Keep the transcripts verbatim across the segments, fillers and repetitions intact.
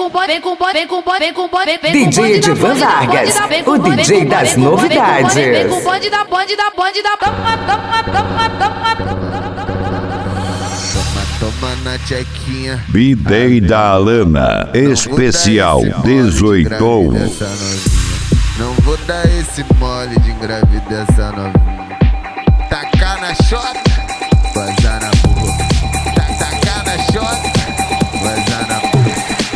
com bonde, vem com bonde, vem com bonde, vem com bonde, vem com bonde. D J Edivan Vargas, o D J das novidades. Vem com bonde da bonde da bonde da toma, toma, toma, toma, toma, toma na tchequinha. B-Day da Alana, especial dezoito. Não vou dar esse mole de engravidar essa novinha. Tacar na chota, vazar na boca. Tacar na chota, vazar na boca.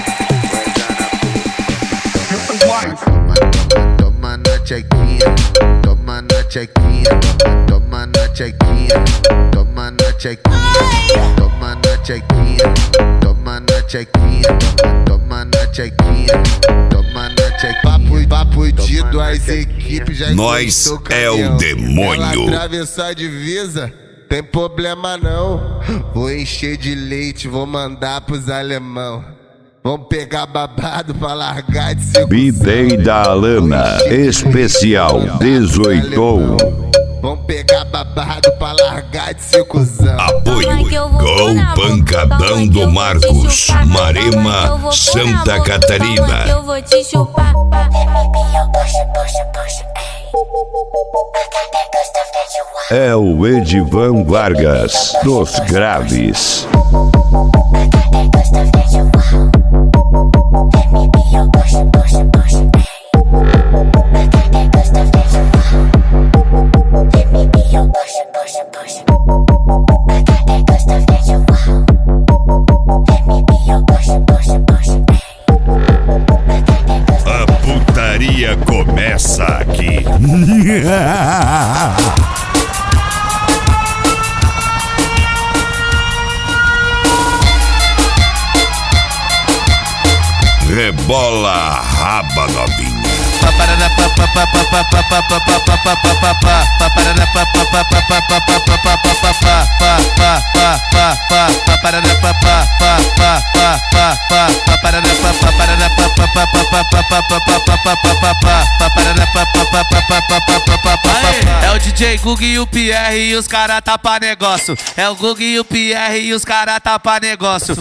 Vazar na boca. Toma, toma, toma na tchequinha. Toma na tchequinha. Toma na tchequinha. Toma na tchequinha. Toma na tchequinha. Toma na tchequinha. Toma na tchequinha. Toma na tchequinha. Papo, papo de duas equipes já. Nós é o demônio. Ela atravessou a divisa, tem problema não. Vou encher de leite, vou mandar pros alemão. Vamos pegar babado pra largar de segunda. B-Day da Alana, especial dezoito. Vamos pegar babado pra largar de ser cuzão. Apoio com Pancadão do Marcos, Marema, Santa Catarina. Eu vou te chupar. É o Edivan Vargas, dos graves. A putaria começa aqui. Rebola a raba novinha. É o D J Gug e o Pierre e os cara tá pra negócio. É o Gug e o Pierre e os cara tá pra negócio.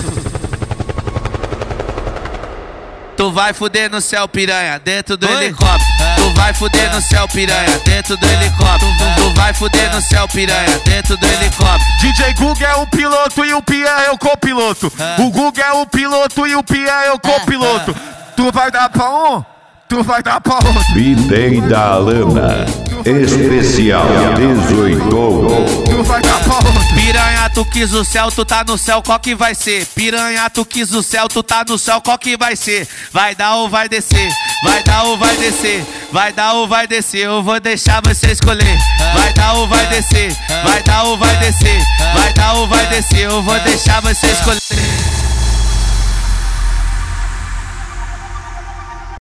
Tu vai fuder no céu, piranha, dentro do Oi? helicóptero. É. Tu vai fuder é. no céu, piranha, dentro do é. helicóptero. É. Tu vai fuder no céu, piranha, dentro do é. helicóptero. D J Gug é o piloto e o Pierre é o copiloto. É. O Gug é o piloto e o Pierre é o copiloto. É. Tu vai dar pra um, tu vai dar pra outro. B-Day da Alana, especial dezoito. Tu vai dar pra outro. Piranha, tu quis o céu, tu tá no céu, qual que vai ser? Piranha, tu quis o céu, tu tá no céu, qual que vai ser? Vai dar ou vai descer? Vai dar ou vai descer? Vai dar ou vai descer? Eu vou deixar você escolher. Vai dar ou vai descer? Vai dar ou vai descer? Vai dar ou vai descer? Eu vou deixar você escolher.